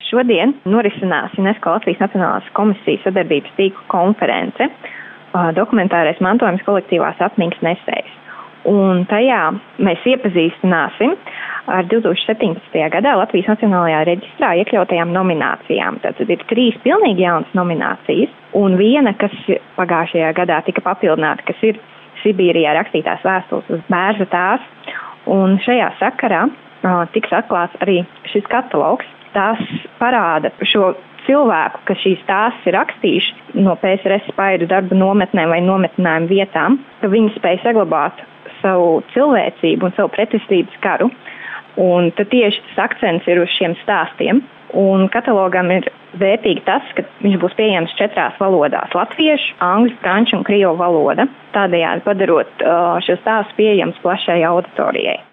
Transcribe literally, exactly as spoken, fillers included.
Šodien norisinās UNESCO Latvijas Nacionālās komisijas sadarbības tīkla konference Dokumentārais mantojums kolektīvās atmiņas nesējs. Un tajā mēs iepazīstināsim ar divtūkstoš septiņpadsmitajā gadā Latvijas Nacionālajā reģistrā iekļautajām nominācijām. Tātad ir trīs pilnīgi jaunas nominācijas un viena, kas pagājušajā gadā tika papildināta, kas ir Sibīrijā rakstītās vēstules uz bērza tās. Un šajā sakarā uh, tiks atklāts arī šis katalogs. Tas parāda šo cilvēku, kas šīs stāstus ir rakstījuši no P S R S spaidu darba nometnēm vai nometnēm vietām, ka viņi spēj saglabāt savu cilvēcību un savu pretestības karu. Un tad tieši tas akcents ir uz šiem stāstiem. Un katalogam ir vērtīgi tas, ka viņš būs pieejams četrās valodās - latviešu, angļu, franču un krievu valoda, tādējādi padarot uh, šo stāstu pieejams plašai auditorijai.